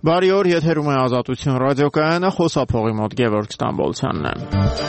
Բարի օր, եթերում է Ազատություն ռադիոկայանը, խոսափողի մոտ Գևորգ Ստամբոլցյանն է։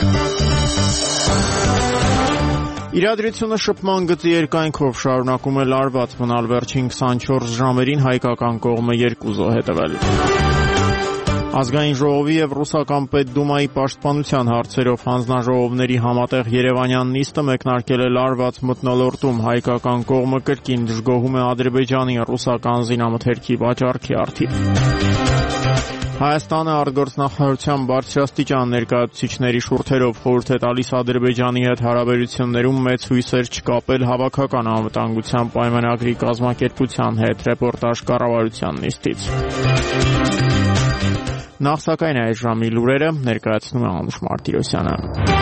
Իրադրությունը շփման գծի երկայնքով շարունակում է լարված մնալ, վերջին 24 ժամերին հայկական կողմը 2 զոհ է տվել։ Ազգային ժողովի եւ ռուսական պետդումայի պաշտպանության հարցերով հանձնաժողովների համատեղ երևանյան նիստը մեկնարկել է լարված մթնոլորտում, հայկական կողմը կրկին դժգոհում է Ադրբեջանի ռուսական զինամթերքի վաճառքի առթիվ։ Հայաստանը արտգործնախարարության բարձրաստիճան ներկայացուցիչների շուրթերով խորհուրդ է տալիս Ադրբեջանի հետ հարաբերություններում մեծ հույսեր չկապել հավաքական անվտանգության պայմանագրի կազմակերպության հետ, ռեպորտաժ կառավարության նիստից։ Նախ սակայն այս ժամի լուրերը ներկայացնում է Անուշ Մարտիրոսյանը։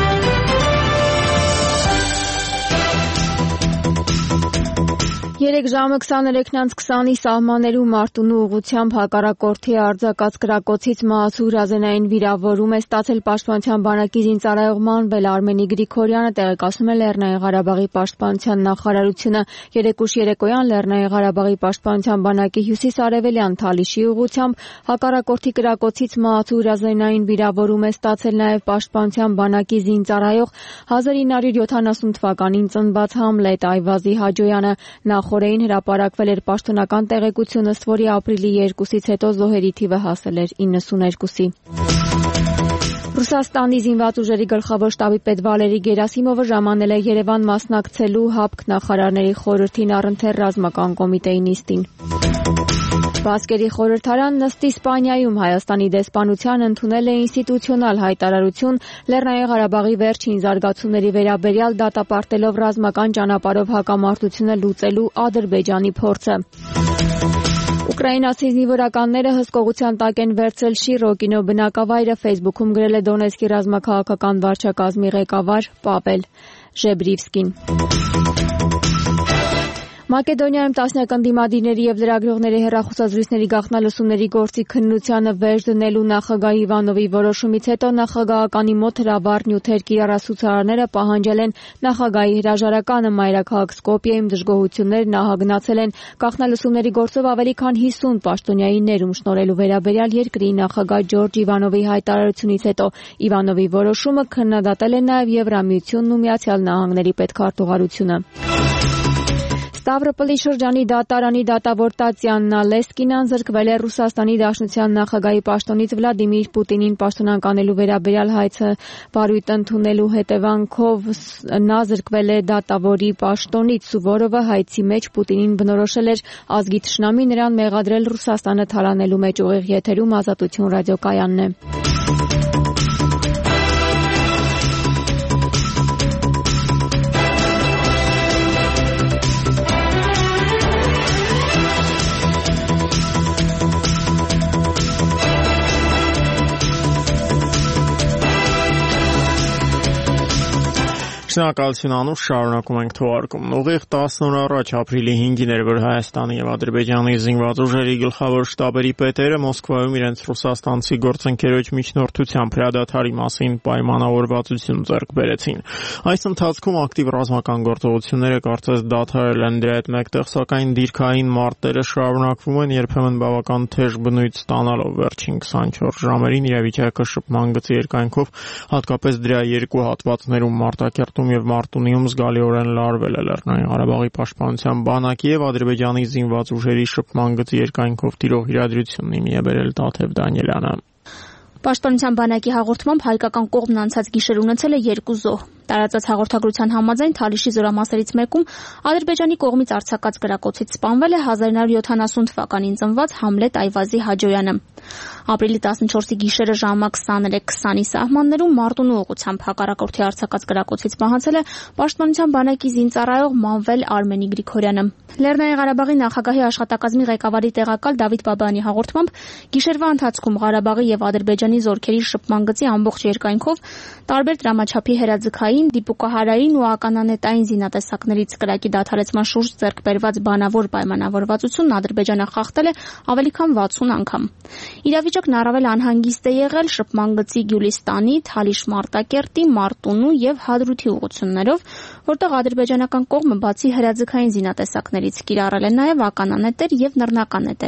3 ժամը 23:20-ի սահմաններում Մարտունու ուղղությամբ հակառակորդի արձակած կրակոցից մահացու հրազենային վիրավորում է ստացել Պաշտպանության բանակի զինծառայող Մանվել Արմենի Գրիգորյանը, տեղեկացնում է Լեռնային Ղարաբաղի պաշտպանության նախարարությունը։ Երեկուշ երեկոյան Լեռնային Ղարաբաղի պաշտպանության բանակի հյուսիս-արևելյան Թալիշի ուղղությամբ հակառակորդի կրակոցից մահացու հրազենային վիրավորում է ստացել նաև Պաշտպանության բանակի զինծառայող 1970 թվականին ծնված Համլետ Այվազի Հաջոյանը։ Նախորդին հրապարակվել էր պաշտոնական տեղեկություն, ըստ որի ապրիլի 2-ից հետո զոհերի թիվը հասել էր 92-ի։ Ռուսաստանի զինված ուժերի գլխավոր շտաբի պետ Վալերի Գերասիմովը ժամանել է Երևան մասնակցելու ՀԱՊԿ նախարարների խորհրդին առընթեր ռազմական կոմիտեի նիստին։ Բասկերի խորհրդարան նստի Իսպանիայում Հայաստանի դեսպանության ընդունել է ինստիտուցիոնալ հայտարարություն Լեռնային Ղարաբաղի վերջին զարգացումների վերաբերյալ, դատապարտելով ռազմական ճանապարհով հակամարտությունը լուծելու Ադրբեջանի փորձը։ Ուկրաինացի զինվորականները հսկողության տակ են վերցրել Շիրոկինո բնակավայրը, Facebook-ում գրել է Դոնեցկի ռազմաքաղաքական վարչակազմի ղեկավար Պավել Ժեբրիվսկին։ Մակեդոնիայում տասնյակ ընդդիմադիրների եւ լրագրողների հեռախոսազրույցների գաղտնալսումների գործի քննությանը վերջ դնելու նախագահ Իվանովի որոշումից հետո նախագահականի մոտ հրավառ նյութեր կիրառացուցարարները պահանջել են նախագահի հրաժարականը։ Մայրաքաղաք Սկոպիեում դժգոհություններ նահագնացել են գաղտնալսումների գործով ավելի քան 50 պաշտոնյայի ներում շնորհելու վերաբերյալ երկրի նախագահ Ջորջ Իվանովի հայտարարությունից հետո։ Իվանովի որոշումը քննադատել է նաեւ Եվրամիությունն ու Միացյալ Նահանգների պետքարտուղարությունը։ Ստավրոպոլի շրջանի դատարանի դատավոր Տատյաննա Լեսկինան զրկվել է Ռուսաստանի Դաշնության նախագահի պաշտոնից Վլադիմիր Պուտինին պաշտոնանկանելու վերաբերյալ հայցը բարույթ ընդունելու հետևանքով նա զրկվել է դատավորի պաշտոնից։ Սուվորովը հայցի մեջ Պուտինին բնորոշել էր ազգի թշնամի, նրան մեղադրել Ռուսաստանը թալանելու մեջ։ Ուղիղ եթերում Ազատություն ռադիոկայանն է։ Շնորհակալություն Անուշ, շարունակում ենք թողարկումն։ Ուղիղ 10 օր առաջ ապրիլի 5-ին էր, որ Հայաստանի եւ Ադրբեջանի զինված ուժերի գլխավոր շտաբերի պետերը Մոսկվայում իրենց ռուսաստանցի գործընկերոջ միջնորդությամբ հրադադարի մասին պայմանավորվածություն ձեռք բերեցին։ Այս ընթացքում ակտիվ ռազմական գործողությունները կարծես դադարել են, դրա հետ մեկտեղ սակայն դիրքային մարտերը շարունակվում են, երբեմն բավական թեժ բնույթ ստանալով։ Վերջին 24 ժամերին իրավիճակը շփման գծի երկայնքով, հատկապես դրա երկու հատվածներում Մարտակերտում եւ Մարտունիում զգալիորեն լարվել է։ Լեռնային Ղարաբաղի պաշտպանության բանակի եւ Ադրբեջանի զինված ուժերի շփման գծի երկայնքով տիրող իրադրությունն իմի է բերել Տաթև Դանիելյանը։ Պաշտպանության բանակի հաղորդմամբ հայկական կողմն անցած գիշեր ունեցել է 2 զոհ։ Տարածած հաղորդագրության համաձայն Թալիշի զորամասերից մեկում Ադրբեջանի կողմից արձակած կրակոցից սպանվել է 1970 թվականին ծնված Համլետ Այվազի Հաջոյանը։ Ապրիլի 14-ի գիշերը ժամը 23:20-ի սահմաններում Մարտունու ուղղությամբ հակառակորդի արձակած կրակոցից մահացել է Պաշտպանության բանակի զինծառայող Մանվել Արմենի Գրիգորյանը։ Լեռնային Ղարաբաղի նախագահի աշխատակազմի ղեկավարի տեղակալ Դավիթ Բաբայանի հաղորդմամբ գիշերվա ընթացքում Ղարաբաղի եւ Ադրբեջանի զորքերի շփման գծի ամբողջ երկայնքով տարբեր դրամաչափի հերաձգային, դիպուկահարային ու ականանետային զինատեսակներից կրակի դադարեցման շուրջ ձեռք բերված բանավոր պայմանավորվածությունն Ադրբեջանը խախտել է ավելի քան 60 անգամ։ Իրավիճակն առավել անհանգիստ է եղել շփման գծի Գյուլիստանի, Թալիշ Մարտակերտի, Մարտունու եւ Հադրութի ուղղություններով, որտեղ ադրբեջանական կողմը բացի հրաձգային զինատեսակներից կիրառել է նաեւ ականանետեր եւ նռնականետեր։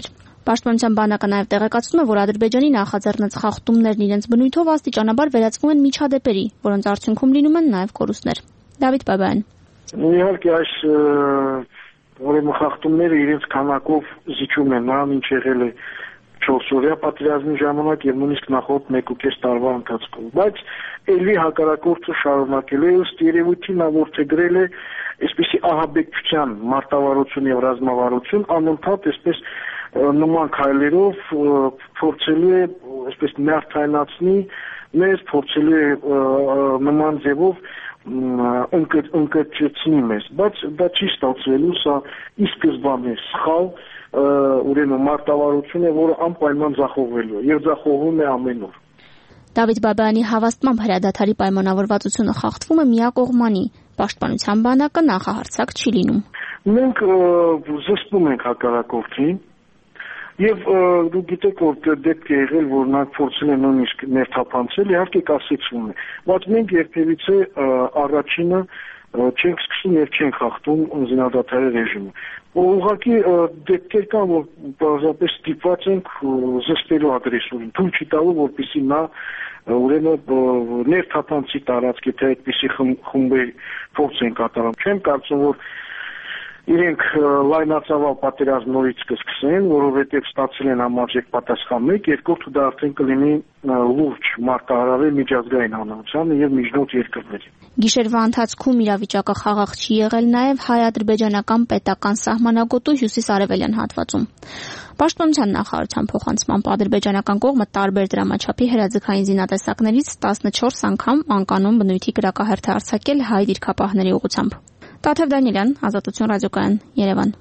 Պաշտպանության բանակը նաև տեղեկացնում է, որ Ադրբեջանի նախաձեռնած խախտումներն իրենց բնույթով աստիճանաբար վերածվում են միջադեպերի, որոնց արդյունքում լինում են նաև կորուստներ։ Դավիթ Բաբայան։ Իհարկե այս ուրեմն խախտումները իրենց քանակով զիջում են նրան, ինչ եղել է 4-օրյա պատերազմի ժամանակ եւ նույնիսկ նախորդ 1.5 տարվա ընթացքում, բայց ելի հակառակորդը շարունակել է, ըստ երևույթին նա որդեգրել է այսպիսի ահաբեկչության մարտավարություն եւ ռազմավարություն, անընդհատ այսպես նման քայլերով փորձելու է այսպես նյարդայնացնի մեզ, փորձելու է նման ձևով ընկճեցնի մեզ, բայց դա չի ստացվելու, սա ի սկզբանե սխալ ուրեմն մարտավարություն է, որը անպայման ձախողվելու է եւ ձախողվում է ամեն օր։ Դավիթ Բաբայանի հավաստմամբ հրադադարի պայմանավորվածությունը խախտվում է միակողմանի, պաշտպանության բանակը նախահարձակ չի լինում։ Մենք զսպում ենք հակառակորդին եւ դու գիտեք, որ դեպք է եղել, որ նա փորձել է նույնիսկ ներթափանցել, իհարկե կասեցվում է, բայց մենք երբևիցե առաջինը չենք սկսում եւ չենք խախտում զինադադարի ռեժիմը։ Ուղղակի դեպքեր կան, որ բազմապես ստիպված ենք զսպելու ագրեսորին, թույլ չի տալու, որպեսզի նա ուրեմն ներթափանցի տարածք, եթե այդպիսի խմբեր փորձ են կատարում։ Չեմ կարծում, որ իրենք լայնածավալ պատերազմ նորից կսկսեն, որովհետև ստացել են համարժեք պատասխան 1, երկրորդը դա արդեն կլինի լուրջ մարտահրավեր միջազգային հանրությանը եւ միջնորդ երկրներին։ Գիշերվա ընթացքում իրավիճակը խաղաղ չի եղել նաև հայ-ադրբեջանական պետական սահմանագոտու հյուսիս-արևելյան հատվածում։ Պաշտպանության նախարարության փոխանցմամբ ադրբեջանական կողմը տարբեր դրամաչափի հրաձգային զինատեսակներից 14 անգամ անկանոն բնույթի կրակահերթ է արձակել հայ դիրքապահների ուղղությամբ։ Տաթև Դանիելյան, Ազատություն ռադիոկայան, Երևան։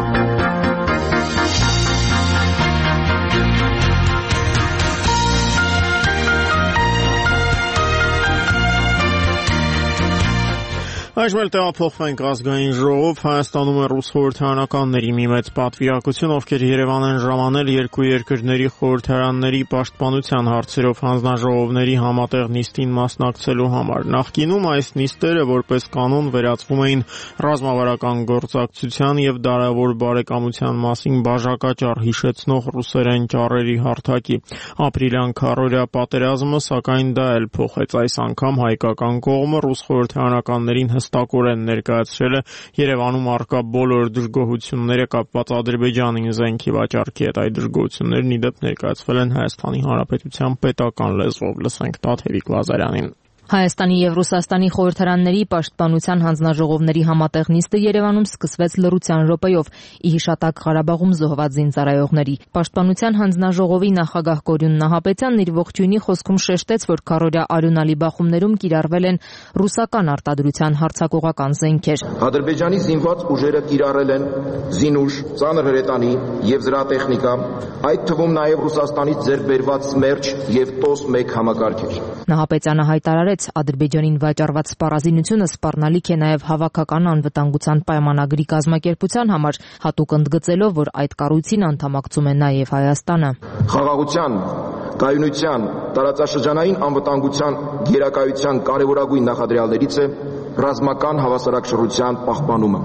Այժմ էլ տեղափոխվենք ազգային ժողով, Հայաստանում է ռուս խորհրդարանականների մի մեծ պատվիրակություն, ովքեր Երևան են ժամանել երկու երկրների խորհրդարանների պաշտպանության հարցերով հանձնաժողովների համատեղ նիստին մասնակցելու համար։ Նախկինում այս նիստերը որպես կանոն վերածվում էին ռազմավարական գործակցության եւ դարավոր բարեկամության մասին բաժակաճառ հիշեցնող ռուսերեն ճառերի հարթակի։ Ապրիլյան քառօրյա պատերազմը սակայն դա էլ փոխեց։ Այս անգամ հայկական կողմը ռուս խորհրդարանականներին հստակորեն ներկայացրել է Երևանում առկա բոլոր դժգոհությունները կապված Ադրբեջանին զենքի վաճառքի հետ։ Այդ դժգոհություններն ի դեպ ներկայացվել են Հայաստանի Հանրապետության պետական լեզվով։ Լսենք Տաթևիկ Լազարյանին։ Հայաստանի եւ Ռուսաստանի խորհրդարանների պաշտպանության հանձնաժողովների համատեղ նիստը Երևանում սկսվեց լռության րոպեով՝ ի հիշատակ Ղարաբաղում զոհված զինծառայողների։ Պաշտպանության հանձնաժողովի նախագահ Կորյուն Նահապետյանն իր ողջույնի խոսքում շեշտեց, որ քառօրյա արյունալի բախումներում կիրառվել են ռուսական արտադրության հարձակողական զենքեր։ Ադրբեջանի զինված ուժերը կիրառել են զինուժ, ծանր հրետանի եւ զրահտեխնիկա, այդ թվում նաեւ Ռուսաստանից ձեռք բերված Սմերջ եւ TOS-1 համակարգեր։ Նահապետյանը հայտարարեց, Ադրբեջանին վաճառված սպառազինությունը սպառնալիք է նաև հավաքական անվտանգության պայմանագրի կազմակերպության համար, հատուկ ընդգծելով, որ այդ կառույցին անդամակցում է նաև Հայաստանը։ Խաղաղության, կայունության, տարածաշրջանային անվտանգության գերակայության կարևորագույն նախադրյալներից է ռազմական հավասարակշռության պահպանումը։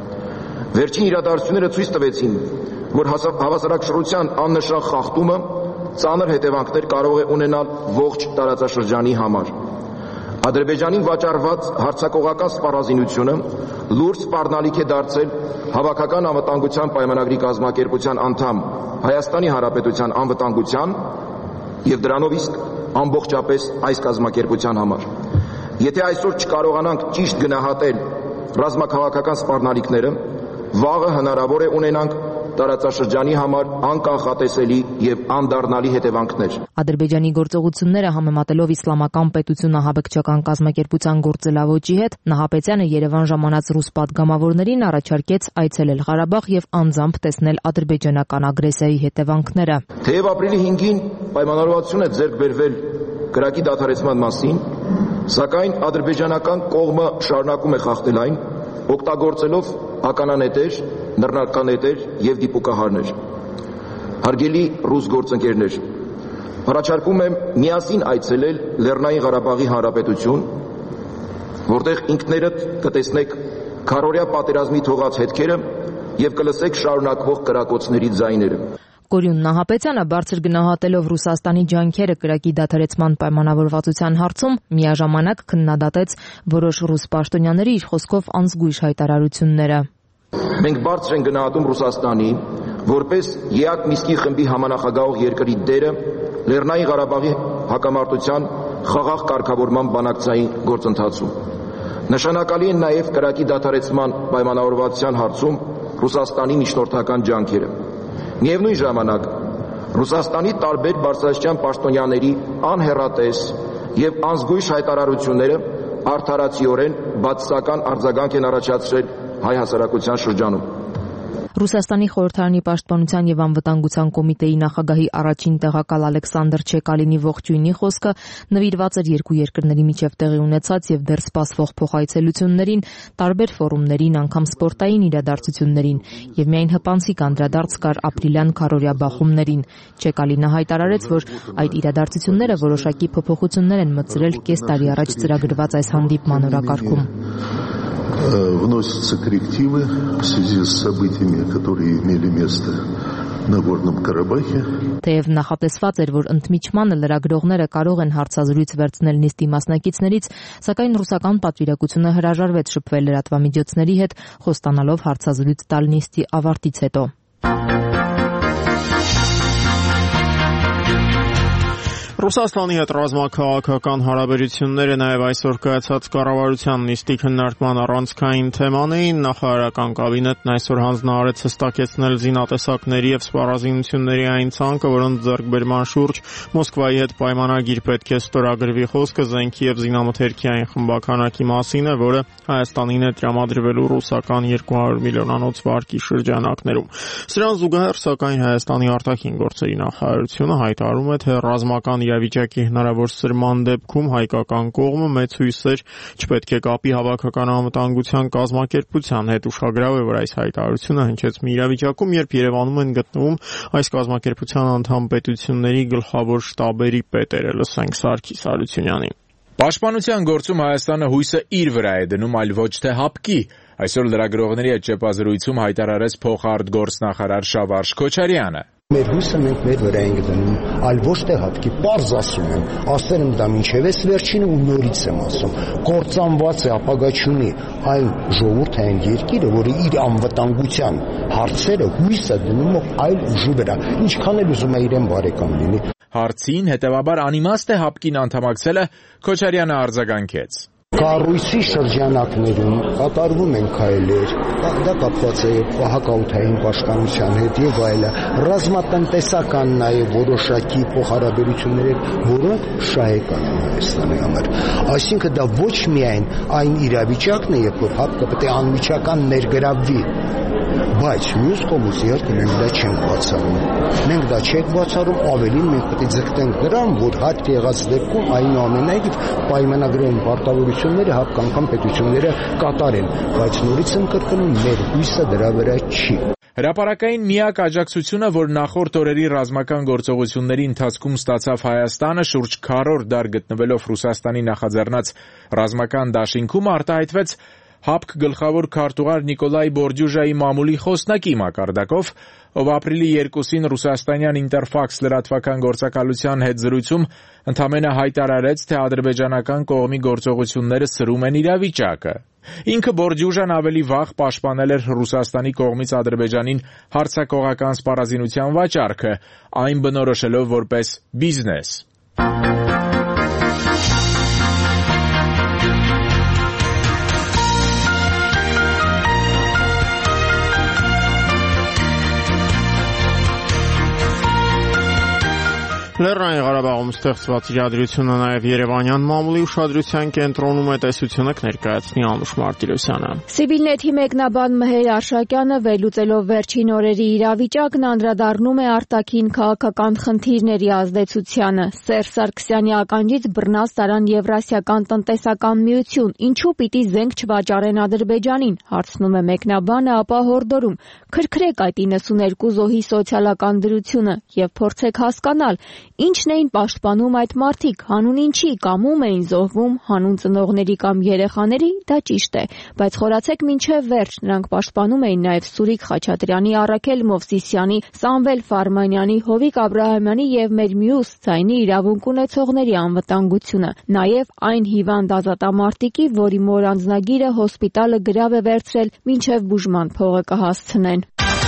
Վերջին իրադարձությունները ցույց տվեցին, որ հավասարակշռության աննշան խախտումը ծանր հետևանքներ կարող է ունենալ ողջ տարածաշրջանի համար։ Ադրբեջանին վաճառված հարձակողական սպառազինությունը լուրջ սպառնալիք է դարձել հավաքական անվտանգության պայմանագրի կազմակերպության անդամ Հայաստանի Հանրապետության անվտանգության եւ դրանով իսկ ամբողջապես այս կազմակերպության համար։ Եթե այսօր չկարողանանք ճիշտ գնահատել ռազմաքաղաքական սպառնալիքները, վաղը հնարավոր է ունենանք տարածաշրջանի համար անկանխատեսելի եւ անդառնալի հետևանքներ։ Ադրբեջանի գործողությունները համեմատելով իսլամական պետություն ահաբեկչական կազմակերպության գործելավոճի հետ, Նահապետյանը Երևան ժամանած ռուս պատգամավորներին առաջարկեց այցելել Ղարաբաղ եւ անձամբ տեսնել ադրբեջանական ագրեսիայի հետևանքները։ Թեև ապրիլի 5-ին պայմանավորվածություն է ձեռք բերվել կրակի դադարեցման մասին, սակայն ադրբեջանական կողմը շարունակում է խախտել այն, օգտագործելով ականանետեր, նռնականետեր եւ դիպուկահարներ։ Հարգելի ռուս գործընկերներ, առաջարկում եմ միասին այցելել Լեռնային Ղարաբաղի Հանրապետություն, որտեղ ինքներդ կտեսնեք քառօրյա պատերազմի թողած հետքերը եւ կլսեք շարունակվող կրակոցների ձայները։ Կորյուն Նահապետյանը բարձր գնահատելով Ռուսաստանի ջանքերը կրակի դադարեցման պայմանավորվածության հարցում միաժամանակ քննադատեց որոշ ռուս պաշտոնյաների իր խոսքով անզգույշ հայտարարությունները։ Մենք բարձր ենք գնահատում Ռուսաստանի որպես ԵԱԿ Միսկի խմբի համանախագահող երկրի դերը Լեռնային Ղարաբաղի հակամարտության խաղաղ կարգավորման բանակցային գործընթացում։ Նշանակալի են նաև կրակի դադարեցման պայմանավորվածության հարցում Ռուսաստանի միջնորդական ջանքերը։ Միևնույն ժամանակ Ռուսաստանի տարբեր բարձրաստիճան պաշտոնյաների անհեռատես եւ անզգույշ հայտարարությունները արդարացիորեն բացասական արձագանք են առաջացրել հայ հասարակության շրջանում։ Ռուսաստանի խորհրդարանի պաշտպանության եւ անվտանգության կոմիտեի նախագահի առաջին տեղակալ Ալեքսանդր Չեկալինի ողջույնի խոսքը նվիրված էր երկու երկրների միջև տեղի ունեցած եւ դեռ սպասվող փոխայցելություններին, տարբեր ֆորումներին, անգամ սպորտային իրադարձություններին եւ միայն հպանցիկ անդրադարձ կար ապրիլյան քարորյա բախումներին։ Չեկալինը հայտարարեց, որ այդ իրադարձությունները որոշակի փոփոխություններ են մտցրել կես տարի առաջ ծրագրված այս հանդիպման օրակարգում։ Вносятся коррективы в связи с событиями, которые имели место на Горном Карабахе. Թեև նախատեսված էր, որ ընդմիջմանը լրագրողները կարող են հարցազրույց վերցնել նիստի մասնակիցներից, սակայն ռուսական պատվիրակությունը հրաժարվեց շփվել լրատվամիջոցների հետ, խոստանալով հարցազրույց տալ նիստի ավարտից հետո։ Ռուսաստանի հետ ռազմաքաղաքական հարաբերությունները նաև այսօր կայացած կառավարության նիստի քննարկման առանցքային թեման էին։ Նախարարական կաբինետն այսօր հանձնարարեց հստակեցնել զինատեսակների եւ սպառազինությունների այն ցանկը, որոնց ձեռքբերման շուրջ Մոսկվայի հետ պայմանագիր պետք է ստորագրվի։ Խոսքը զենքի եւ զինամթերքի այն խմբականակի մասին է, որը Հայաստանին է տրամադրվելու ռուսական 200 միլիոնանոց վարկի շրջանակներում։ Սրան զուգահեռ, սակայն Հայաստանի արտաքին գործերի նախարարությունը հայտարարում է, թե ռազմական իրավիճակի հնարավոր սրման դեպքում հայկական կողմը մեծ հույսեր չպետք է կապի հավաքական անվտանգության կազմակերպության հետ։ Ուշագրավ է, որ այս հայտարարությունը հնչեց մի իրավիճակում, երբ Երևանում են գտնվում այս կազմակերպության անդամ պետությունների գլխավոր շտաբերի պետերը։ Լսենք Սարգիս Հարությունյանին։ Պաշտպանության գործում Հայաստանը հույսը իր վրա է դնում, այլ ոչ թե հապկի։ Այսօր լրագրողների հետ ճեպազրույցում հայտարարեց փոխարտգործնախարար Շավարժ Քոչարյանը։ Մեր հույսը մենք մեր վրա ենք դնում, այլ ոչ թե հատկի, պարզ ասում եմ, ասել եմ դա մինչև այս վերջինը ու նորից եմ ասում, կործանված է, ապագա չունի այն ժողովուրդ, այն երկիրը, որը իր անվտանգության հարցերը հույսը դնում է այլ ուժի վրա, ինչքան էլ ուզում է իրեն բարեկամ լինի։ Հարցին հետևաբար անիմաստ է հապկին անդամակցելը Քոչարյանը արձագանքեց։ Կառույցի շրջանակներում կատարվում են քայլեր, դա կապված է հակաօդային պաշտպանության հետ եւ այլն, ռազմատնտեսական նաեւ որոշակի փոխհարաբերություններ, որոնք շահեկան են Հայաստանի համար։ Այսինքն դա ոչ միայն այն իրավիճակն է, երբ որ հապկը պետք է անմիջական ներգրավվի, բայց մյուս կողմից իհարկե մենք դա չենք բացառում։ Մենք դա չենք բացառում, ավելին մենք պետք է ձգտենք դրան, որ հատ եղած դեպքում այնուամենայնիվ պայմանագրային պարտավորությունները հապկական պետությունները կատարեն, բայց նորից եմ կրկնում, մեր հույսը դրա վրա չի։ Հրապարակային միակ աջակցությունը, որ նախորդ օրերի ռազմական գործողությունների ընթացքում ստացավ Հայաստանը, շուրջ 4 դար գտնվելով Ռուսաստանի նախաձեռնած ռազմական դաշինքում, արտահայտվեց ՀԱՊԿ գլխավոր քարտուղար Նիկոլայ Բորդյուժայի մամուլի խոսնակի մակարդակով, ով ապրիլի 2-ին ռուսաստանյան Ինտերֆաքս լրատվական գործակալության հետ զրույցում ընդամենը հայտարարեց, թե ադրբեջանական կողմի գործողությունները սրում են իրավիճակը։ Ինքը Բորդյուժան ավելի վաղ պաշտպանել էր Ռուսաստանի կողմից Ադրբեջանին հարձակողական սպառազինության վաճառքը, այն բնորոշելով որպես բիզնես։ Լեռնային Ղարաբաղում ստեղծված իրադրությունը նաև Երևանյան մամուլի ուշադրության կենտրոնում է, տեսությունը կներկայացնի Անուշ Մարտիրոսյանը։ Սիվիլնեթի մեկնաբան Մհեր Արշակյանը վերլուծելով վերջին օրերի իրավիճակն անդրադառնում է արտաքին քաղաքական խնդիրների ազդեցությանը։ Սերժ Սարգսյանի ականջից բռնած տարան Եվրասիական տնտեսական միություն, ինչու պիտի զենք չվաճառեն Ադրբեջանին, հարցնում է մեկնաբանը, ապա հորդորում. քրքրեք այդ 92 զոհի սոցիալական դրությունը եւ փորձեք հասկանալ, Ինչն էին պաշտպանում այդ մարդիկ, հանուն ինչի կամ ում էին զոհվում, հանուն ծնողների կամ երեխաների, դա ճիշտ է, բայց խորացեք մինչև վերջ, նրանք պաշտպանում էին նաև Սուրիկ Խաչատրյանի, Առաքել Մովսիսյանի, Սամվել Ֆարմանյանի, Հովիկ Աբրահամյանի եւ մեր մյուս ձայնի իրավունք ունեցողների անվտանգությունը, նաև այն հիվանդ ազատամարտիկի, որի մոր անձնագիրը հոսպիտալը գրավ է վերցրել, մինչև բուժման փողը կհասցնեն։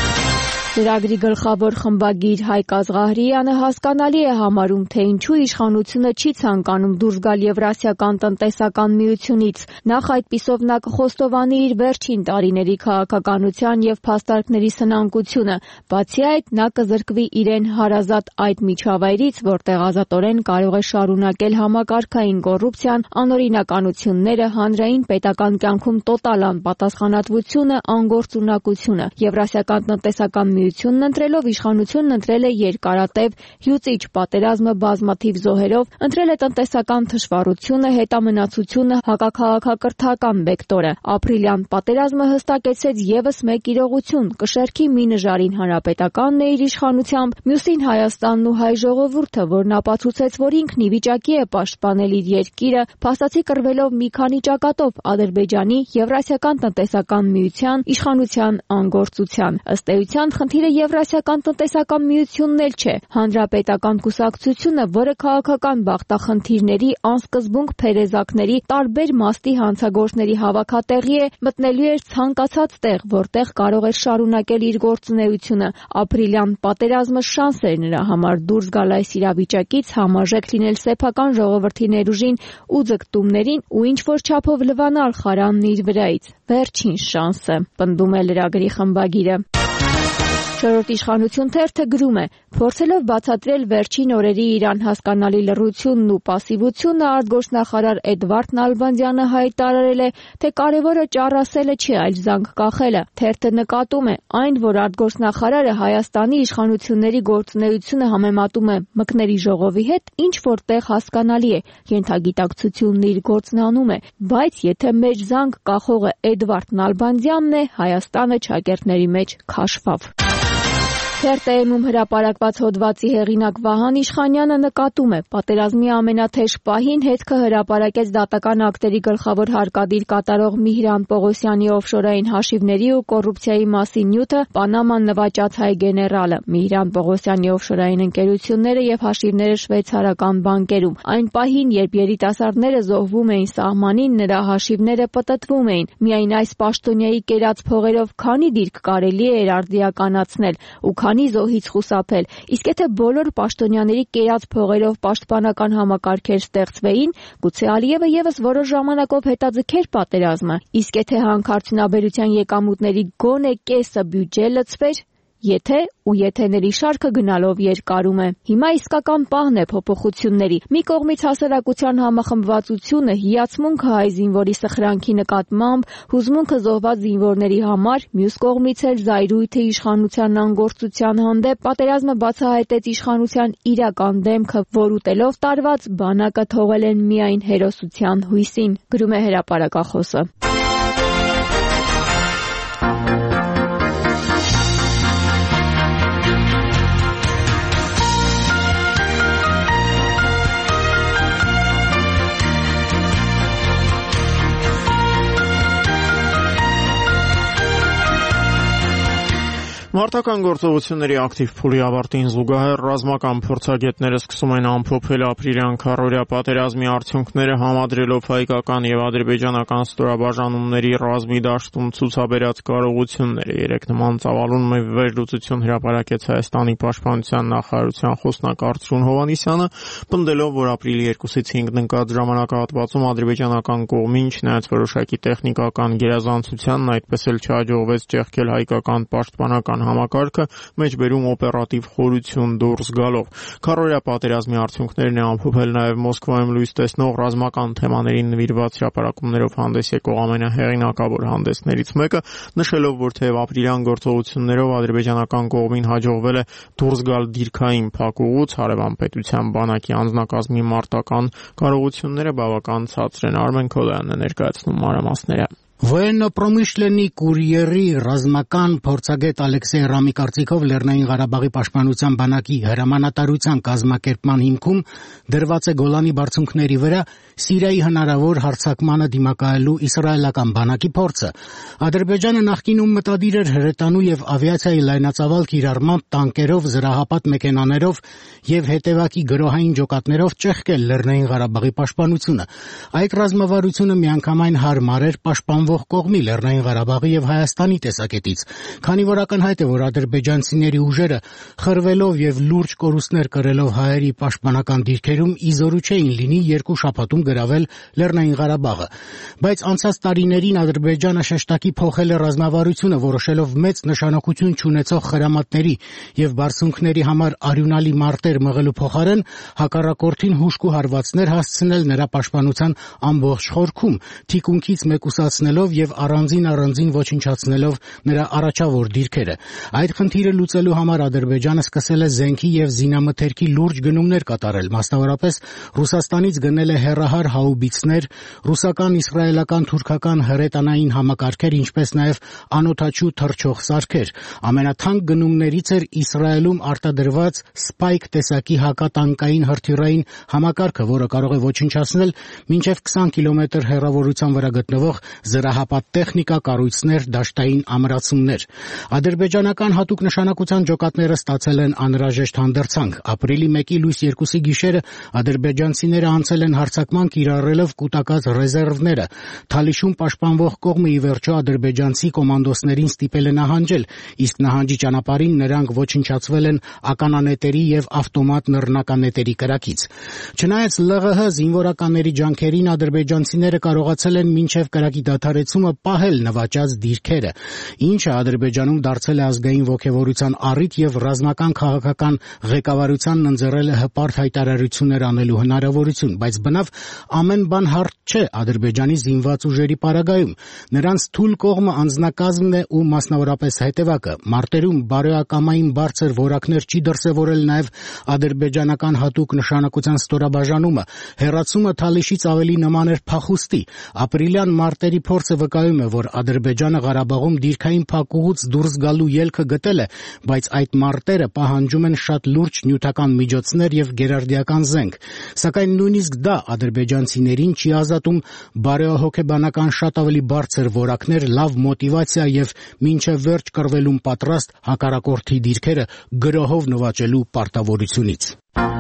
Ծրագրի գլխավոր խմբագիր Հայկ Ազղահրյանը հասկանալի է համարում, թե ինչու իշխանությունը չի ցանկանում դուրս գալ Եվրասիական տնտեսական միությունից։ Նախ այդպիսով նա կխոստովանի իր վերջին տարիների քաղաքականության եւ փաստարկների սնանկությունը։ Բացի այդ, նա կզրկվի իրեն հարազատ այդ միջավայրից, որտեղ ազատորեն կարող է շարունակել համակարգային կոռուպցիան, անօրինականությունները, հանրային պետական կյանքում տոտալ անպատասխանատվությունը, անգործունակությունը։ Եվրասիական տնտեսական միությունն ընտրելով իշխանությունն ընտրել է երկարատև հյուծիչ պատերազմը բազմաթիվ զոհերով, ընտրել է տնտեսական թշվառությունը, հետամնացությունը, հակաքաղաքակրթական վեկտորը։ Ապրիլյան պատերազմը հստակեցրեց եւս մեկ իրողություն՝ կշեռքի մի նժարին հանրապետականն է իր իշխանությամբ, մյուսին Հայաստանն ու հայ ժողովուրդը, որն ապացուցեց, որ ինքն ի վիճակի է պաշտպանել իր երկիրը, փաստացի կռվելով մի քանի ճակատով Ադրբեջանի, Եվրասիական տնտեսական միության, իշխանության անգործության։ Ըստ էության խնդիրը Եվրասիական տնտեսական միությունն էլ չէ։ Հանրապետական կուսակցությունը, որը քաղաքական բախտախնդիրների, անսկզբունք փերեզակների, տարբեր մաստի հանցագործների հավաքատեղի է, մտնելու էր ցանկացած տեղ, որտեղ կարող էր շարունակել իր գործունեությունը։ Ապրիլյան պատերազմը շանս էր նրա համար դուրս գալ այս իրավիճակից, համաժեք լինել սեփական ժողովրդի ներուժին ու ձգտումներին ու ինչ-որ չափով լվանալ խարանն իր վրայից։ Վերջին շանսը, պնդում է լրագրի խմբագիրը։ Չորրորդ իշխանություն թերթը գրում է. փորձելով բացատրել վերջին օրերի իր անհասկանալի լռությունն ու պասիվությունը, արտգործնախարար Էդվարդ Նալբանդյանը հայտարարել է, թե կարևորը ճառասելը չի, այլ զանգ կախելը։ Թերթը նկատում է այն, որ արտգործնախարարը Հայաստանի իշխանությունների գործունեությունը համեմատում է մկների ժողովի հետ, ինչ որտեղ հասկանալի է, ենթագիտակցությունն իր գործն անում է, բայց եթե մեր զանգ կախողը Էդվարդ Նալբանդյանն է, Հայաստանը չակերտների մեջ քաշվավ։ Թերթ.am-ում հրապարակված հոդվածի հեղինակ Վահան Իշխանյանը նկատում է, պատերազմի ամենաթեժ պահին հետքը հրապարակեց դատական ակտերի գլխավոր հարկադիր կատարող Միհրան Պողոսյանի օֆշորային հաշիվների ու կոռուպցիայի մասին նյութը Պանաման նվաճած հայ գեներալը։ Միհրան Պողոսյանի օֆշորային ընկերությունները եւ հաշիվները շվեյցարական բանկերում։ Այն պահին, երբ երիտասարդները զոհվում էին սահմանին, նրա հաշիվները պտտվում էին։ Միայն այս պաշտոնյայի կերած փողերով քանի դիրք կարելի է արդիականացնել ու քանի զոհից խուսափել։ Իսկ եթե բոլոր պաշտոնյաների կերած փողերով պաշտպանական համակարգեր ստեղծվեին, գուցե Ալիևը եւս որոշ ժամանակով հետաձգեր պատերազմը։ Իսկ եթե հանքարդյունաբերության եկամուտների գոնե կեսը բյուջե լցվեր, եթեների շարքը գնալով երկարում է։ Հիմա իսկական պահն է փոփոխությունների։ Մի կողմից հասարակության համախմբվածությունը, հիացմունքը հայ զինվորի սխրանքի նկատմամբ, հուզմունքը զոհված զինվորների համար, մյուս կողմից էլ զայրույթը իշխանության անգործության հանդեպ, պատերազմը բացահայտեց իշխանության իրական դեմքը, որ ուտելով տարված բանակը թողել են միայն հերոսության հույսին, գրում է հրապարակախոսը։ Մարտական գործողությունների ակտիվ փուլի ավարտին զուգահեռ ռազմական փորձագետները սկսում են ամփոփել ապրիլյան քառօրյա պատերազմի արդյունքները, համադրելով հայկական եւ ադրբեջանական ստորաբաժանումների ռազմի դաշտում ցուցաբերած կարողությունները։ Երեք նման ծավալուն վերլուծություն հրապարակեց Հայաստանի պաշտպանության նախարարության խոսնակ Արծրուն Հովհաննիսյանը, պնդելով, որ ապրիլի 2-ից 5 ընկած ժամանակահատվածում ադրբեջանական կողմին, չնայած որոշակի տեխնիկական գերազանցությանն, այդպես էլ չհաջողվեց ճեղքել հայկական պաշտպանական համակարգը, մեջբերում օպերատիվ խորություն դուրս գալով։ Քառօրյա պատերազմի արդյունքներն է ամփոփել նաև Մոսկվայում լույս տեսնող ռազմական թեմաներին նվիրված հրապարակումներով հանդես եկող ամենահեղինակավոր հանդեսներից մեկը, նշելով, որ թեև ապրիլյան գործողություններով ադրբեջանական կողմին հաջողվել է դուրս գալ դիրքային փակուղուց, հարևան պետության բանակի անձնակազմի մարտական կարողությունները բավական ցածր են։ Արմեն Քոլոյանն է ներկայացնում մանրամասները։ Военно-промышленный կուրիերի ռազմական փորձագետ Ալեքսեյ Ռամի կարծիքով Լեռնային Ղարաբաղի պաշտպանության բանակի հրամանատարության կազմակերպման հիմքում դրված է Գոլանի բարձունքների վրա Սիրիայի հնարավոր հարձակմանը դիմակայելու իսրայելական բանակի փորձը։ Ադրբեջանը նախկինում մտադիր էր հրետանու եւ ավիացիայի լայնածավալ կիրառմամբ տանկերով, զրահապատ մեքենաներով եւ հետեւակի գրոհային ջոկատներով ճեղքել Լեռնային Ղարաբաղի պաշտպանությունը։ Այդ ռազմավարությունը միանգամայն հարմար էր պաշտպանվող կողմի Լեռնային Ղարաբաղի եւ Հայաստանի տեսակետից, քանի որ ակնհայտ է, որ ադրբեջանցիների ուժերը խրվելով եւ լուրջ կորուստներ կրելով հայերի պաշտպանական դիրքերում իզորու չէին լինի 2 շաբաթում գրավել Լեռնային Ղարաբաղը։ Բայց անցած տարիներին Ադրբեջանը շեշտակի փոխել է ռազմավարությունը, որոշելով մեծ նշանակություն չունեցող խրամատների եւ բարձունքների համար արյունալի մարտեր մղելու փոխարեն հակառակորդին հուժկու հարվածներ հասցնել նրա պաշտպանության ամբողջ խորքում, թիկունքից մեկուսացնելով եւ առանձին ոչնչացնելով նրա առաջավոր դիրքերը։ Այդ խնդիրը լուծելու համար Ադրբեջանը սկսել է զենքի եւ զինամթերքի լուրջ գնումներ կատարել, մասնավորապես Ռուսաստանից գնել է հեռահար հաուբիցներ, ռուսական, իսրայելական, թուրքական հրետանային համակարգեր, ինչպես նաեւ անօդաչու թռչող սարքեր։ Ամենաթանկ գնումներից էր Իսրայելում արտադրված Spike տեսակի հակատանկային հրթիռային համակարգը, որը կարող է ոչնչացնել մինչև 20 կիլոմետր հեռավորության վրա գտնվող զրահապատ տեխնիկա, կառույցներ, դաշտային ամրացումներ։ Ադրբեջանական հատուկ նշանակության ջոկատները ստացել են անհրաժեշտ հանդերձանք։ Ապրիլի 1-ի լույս 2-ի գիշերը ադրբեջանցիները անցել են հարձակման կիրառելով կուտակած ռեզերվները։ Թալիշում պաշտպանվող կողմը ի վերջո ադրբեջանցի կոմանդոսներին ստիպել է նահանջել, իսկ նահանջի ճանապարհին նրանք ոչնչացվել են ականանետերի եւ ավտոմատ նռնականետերի կրակից։ Չնայած ԼՂՀ զինվորականների ջանքերին ադրբեջանցիները կարողացել են մինչև կրակի դադարեցումը պահել նվաճած դիրքերը, ինչը Ադրբեջանում դարձել է ազգային ոգևորության առիթ եւ ռազմական քաղաքական ղեկավարությանն ընձեռել է հպարտ հայտարարություններ անելու հնարավորություն, բայց բնավ ամեն բան հարթ չէ Ադրբեջանի զինված ուժերի պարագայում։ Նրանց թույլ կողմը անձնակազմն է ու մասնավորապես հետևակը։ Մարտերում բարոյակամային բարձր որակներ չի դրսևորել նաեւ ադրբեջանական հատուկ նշանակության ստորաբաժանումը։ Հեռացումը Թալիշից ավելի նման էր փախուստի։ Ապրիլյան մարտերի փորձը վկայում է, որ Ադրբեջանը Ղարաբաղում դիրքային փակուղուց դուրս գալու ելքը գտել է, բայց այդ մարտերը պահանջում են շատ լուրջ նյութական միջոցներ եւ գերարդիական զենք։ Սակայն նույնիսկ դա ադրբեջանցիներին չի ազատում բարոյահոգեբանական շատ ավելի բարձր որակներ, լավ մոտիվացիա եւ մինչեւ վերջ կռվելուն պատրաստ հակառակորդի դիրքերը գրոհով նվաճելու պարտավորությունից։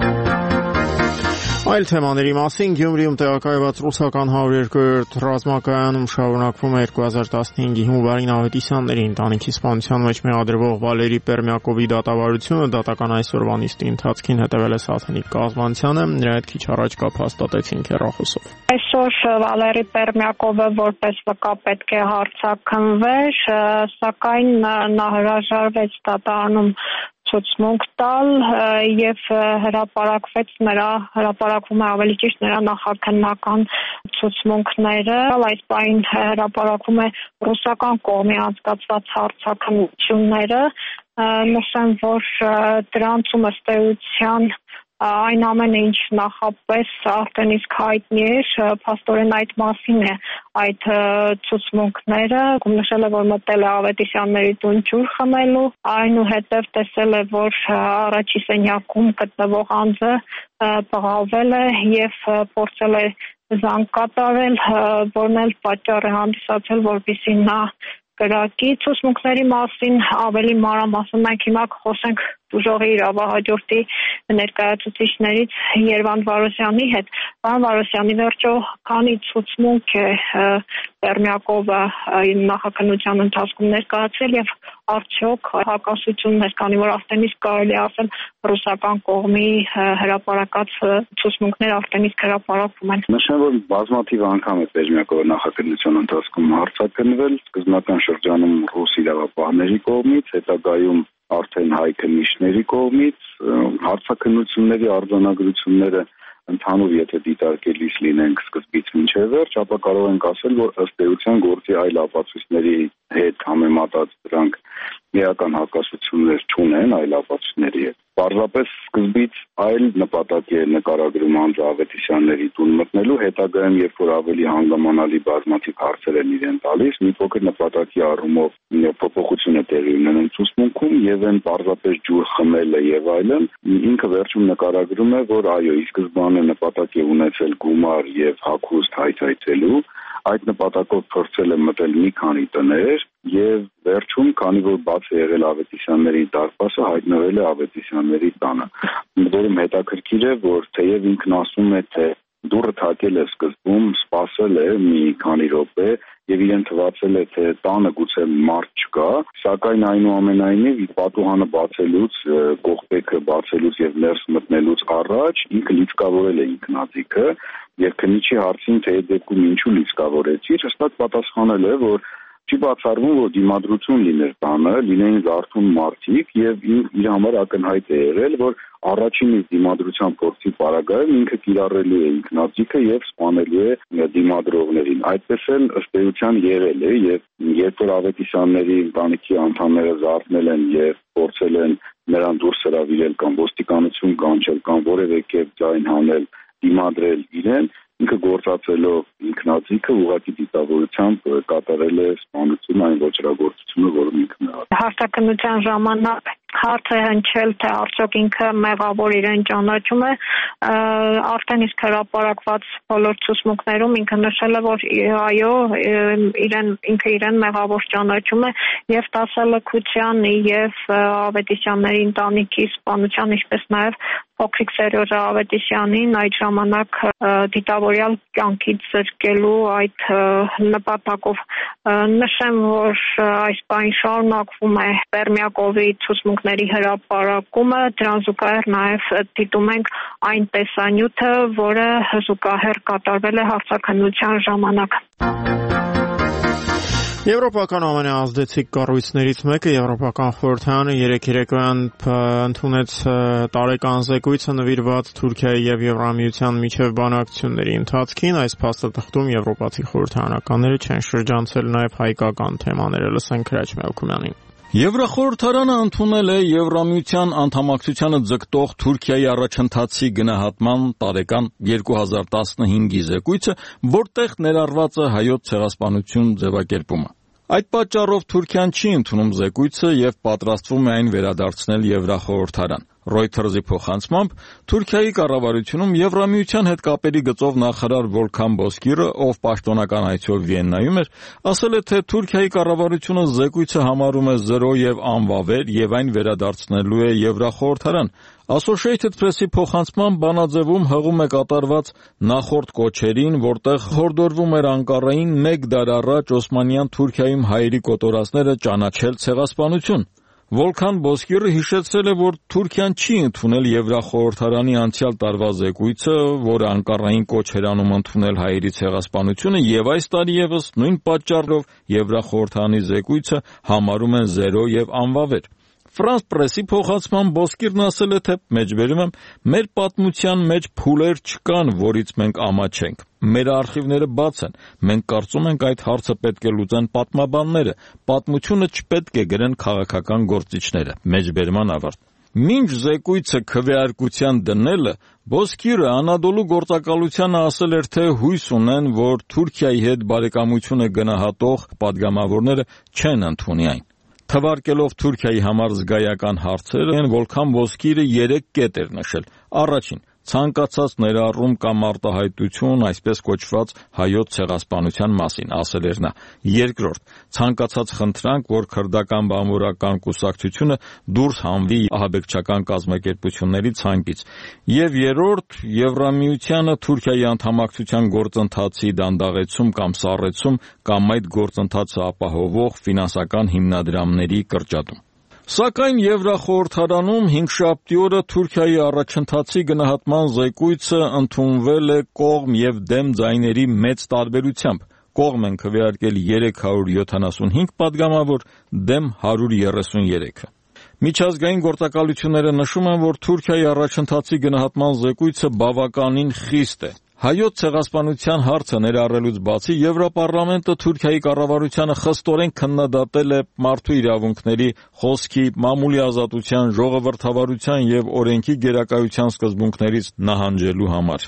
Այլ թեմաների մասին Գյումրիում տեղակայված ռուսական 102-րդ ռազմակայանում շարունակվում է 2015-ի հունվարին Ավետիսյանների ընտանիքի սպանության մեջ մեղադրվող Վալերի Պերմյակովի դատավարությունը։ Դատական այսօրվա նիստի ընթացքին հետևել է Սաթենիկ Կազմանցյանը, նրա հետ քիչ առաջ կապ հաստատեցին հեռախոսով։ Այսօր Վալերի Պերմյակովը որպես վկա պետք է հարցաքննվեր, սակայն նա հրաժարվեց դատարանում ցուցմունք տալ եւ հրապարակվում է ավելի ճիշտ նրա նախաքննական ցուցմունքները։ Այս պահին հրապարակվում է ռուսական կողմի անցկացված հարցաքննությունները։ Նշեմ, որ դրանցում ըստ էության այն ամենը, ինչ նախապես արդեն իսկ հայտնի էր, փաստորեն այդ մասին է այդ ցուցմունքները։ Նշել է, որ մտել է Ավետիսյանների տուն ջուր խմելու, այնուհետև տեսել է, որ առաջի սենյակում գտնվող անձը բղավել է եւ փորձել է զանգ կատարել, որն էլ պատճառ է հանդիսացել, որպեսզի նա կրակի։ Ցուցմունքների մասին ավելի մանրամասն մենք հիմա խոսենք ուժողի իրավահաջորդի ներկայացուցիչներից Երվանդ Վարոսյանի հետ։ Պարոն Վարոսյանի, վերջո քանի ցուցմունք է Պերմյակովը նախաքննության ընթացքում ներկայացրել եւ արդյոք հակասություններ, քանի որ արդեն իսկ կարելի ասել ռուսական կողմի հրապարակած ցուցմունքները արդեն իսկ հրապարակվում են։ Նշեմ, որ բազմաթիվ անգամ է Պերմյակովը նախաքննության ընթացքում հարցաքննվել, սկզբնական շրջանում ռուս իրավապահների կողմից, հետագայում արդեն հայ քննիչների կողմից։ Հարցաքննությունների արձանագրությունները ընդհանուր եթե դիտարկելիս լինենք սկզբից մինչև վերջ, ապա կարող ենք ասել, որ ըստ էության գործի այլ ապացույցների հետ համեմատած դրանք միական հակասություններ չունեն այլ ապացույցների հետ։ Պարզապես սկզբից այլ նպատակի է նկարագրում Անդրեյ Ավետիսյանների տուն մտնելու, հետագայում երբ որ ավելի հանգամանալի բազմաթիվ հարցեր են իրեն տալիս, մի փոքր նպատակի առումով փոփոխություն է տեղի ունենում ցուցմունքում եւ այն պարզապես ջուր խմելը եւ այլն, ինքը վերջում նկարագրում է, որ այո, ի սկզբանե նպատակ է ունեցել գումար եւ հագուստ հայցայցելու, այդ նպատակով փորձել է մտել մի քանի տներ եւ վերջում, քանի որ բաց է եղել Ավետիսյանների դարպասը, հայտնվել է Ավետիսյանների տանը։ Որում հետաքրքիր է, որ թեև ինքն ասում է, թե դուռը թակել է սկզբում, սպասել է մի քանի րոպե եւ իրեն թվացել է, թե տանը գուցե մարդ չկա, սակայն այնուամենայնիվ պատուհանը բացելուց, կողպեքը բացելուց եւ ներս մտնելուց առաջ ինքը լիցքավորել է ինքնաձիգը եւ քննիչի հարցին, թե այդ դեպքում ինչու լիցքավորեցիր, հստակ պատասխանել է, որ չի բացառվում, որ դիմադրություն լիներ տանը, լինեին զարթուն մարդիկ եւ իր համար ակնհայտ է եղել, որ առաջին դիմադրության փորձի պարագայում ինքը կիրառելու է ինքնաձիգը եւ սպանելու է դիմադրողներին։ Այդպես էլ ըստ էության եղել է եւ երբ որ Ավետիսյանների ընտանիքի անդամները զարթնել են եւ փորձել են նրան դուրս հրավիրել կամ ոստիկանություն կանչել կամ որևէ կերպ ձայն հանել, դիմադրել իրեն, ինքը գործածելով ինքնաձիգը ուղղակի դիտավորությամբ կատարել է սպանություն այն ոչրագործությունը, որը ինքն է արել։ Հաստատության ժամանակ հարց է հնչել, թե արդյոք ինքը մեղավոր իրեն ճանաչում է, արդեն իսկ հրապարակված բոլոր ցուցմունքներում ինքը նշել է, որ այո, ինքը իրեն մեղավոր ճանաչում է եւ տասալքության եւ Ավետիսյանների ընտանիքի սպանության, ինչպես նաեւ փոքրիկ Սերժ Ավետիսյանին այդ ժամանակ դիտավորյալ կյանքից զրկելու այդ նպատակով նշեմ, որ այս բան շարունակվում է Պերմյակովի ցուցմունքների հրապարակումը, դրան զուգահեռ նաև դիտում ենք այն տեսանյութը, որը զուգահեռ կատարվել է հարցաքննության ժամանակ։ Եվրոպական ամենաազդեցիկ կառույցներից մեկը Եվրոպական խորհրդարանը երեկոյան ընդունեց տարեկան զեկույցը նվիրված Թուրքիայի եւ Եվրամիության միջև բանակցությունների ընթացքին, այս փաստաթղթում եվրոպացի խորհրդարանականները չեն շրջանցել նաեւ հայկական թեմաները, լսենք Քրաչ Մելքումյանին։ Եվրախորհրդարանը ընդունել է Եվրամիության անդամակցությանը ձգտող Թուրքիայի առաջընթացի գնահատման տարեկան 2015-ի զեկույցը, որտեղ ներառված է հայոց ցեղասպանություն ձևակերպումը։ Այդ պատճառով Թուրքիան չի ընդունում զեկույցը եւ պատրաստվում է այն վերադարձնել Եվրախորհրդարան։ Reuters-ի փոխանցմամբ Թուրքիայի կառավարությունում Եվրամիության հետ կապերի գծով նախարար Վոլքան Բոսկիրը, ով պաշտոնական այցով Վիեննայում էր, ասել է, թե Թուրքիայի կառավարությունը զեկույցը համարում է զրո եւ անվավեր եւ այն վերադարձնելու է Եվրախորհրդարան։ Associated Press-ի փոխանցման բանաձևում հղում է կատարված նախորդ կոչերին, որտեղ հորդորվում էր Անկարային 1 դար առաջ Օսմանյան Թուրքիայում հայերի կոտորածները ճանաչել ցեղասպանություն։ Վոլքան Բոսկիրը հիշեցրել է, որ Թուրքիան չի ընդունել Եվրախորհրդարանի անցյալ տարվա զեկույցը, որը Անկարային կոչ էր անում ընդունել հայերի ցեղասպանությունը, եւ այս տարի եւս նույն պատճառով Եվրախորհրդարանի զեկույցը համարում են զերո եւ անվավեր։ France Press-ի փոխանցման Բոսկիրն ասել է, թե մեջբերում եմ, մեր պատմության մեջ փուլեր չկան, որից մենք ամաչենք։ Մեր արխիվները բաց են։ Մենք կարծում ենք այդ հարցը պետք է լուծեն պատմաբանները։ Պատմությունը չպետք է գրեն քաղաքական գործիչները։ Մեջբերման ավարտ։ Մինչ զեկույցը քվեարկության դնելը, Բոսկիրը Անադոլու գործակալությանը ասել էր, թե հույս ունեն, որ Թուրքիայի հետ բարեկամությունը գնահատող падգամավորները չեն ընդունի այն։ Թվարկելով Թուրքիայի համար զգայական հարցերը, Վոլքան Բոսկիրը 3 կետ էր նշել։ Առաջին, ցանկացած ներառում կամ արտահայտություն, այսպես կոչված հայոց ցեղասպանության մասին, ասել էր նա։ Երկրորդ, ցանկացած խնդրանք, որ քրդական բանվորական կուսակցությունը դուրս հանվի ահաբեկչական կազմակերպությունների ցանկից։ Եվ երրորդ, Եվրամիությանը Թուրքիայի անդամակցության գործընթացի դանդաղեցում կամ սառեցում կամ այդ գործընթացը ապահովող ֆինանսական հիմնադրամների կրճատում։ Սակայն Եվրախորհրդարանում հինգշաբթի օրը Թուրքիայի առաջընթացի գնահատման զեկույցը ընդունվել է կողմ եւ դեմ ձայների մեծ տարբերությամբ։ Կողմ են քվեարկել 375 падգամավոր, դեմ 133-ը։ Միջազգային գործակալությունները նշում են, որ Թուրքիայի առաջընթացի գնահատման զեկույցը բավականին խիստ է։ Հայոց ցեղասպանության հարցը ներառելուց բացի Եվրոպարլամենտը Թուրքիայի կառավարությանը խստորեն քննադատել է մարդու իրավունքների, խոսքի, մամուլի ազատության, ժողովրդավարության եւ օրենքի գերակայության սկզբունքներից նահանջելու համար։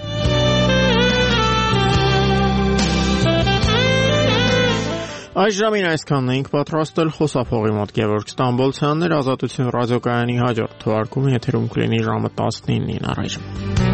Այս ժամին այսքանն էինք պատրաստել, խոսափողի մոտ Գևորգ Ստամբոլցյանն էր, Ազատություն ռադիոկայանի հաջորդ թողարկումը եթերում կլինի ժամը 19-ին առայժմ։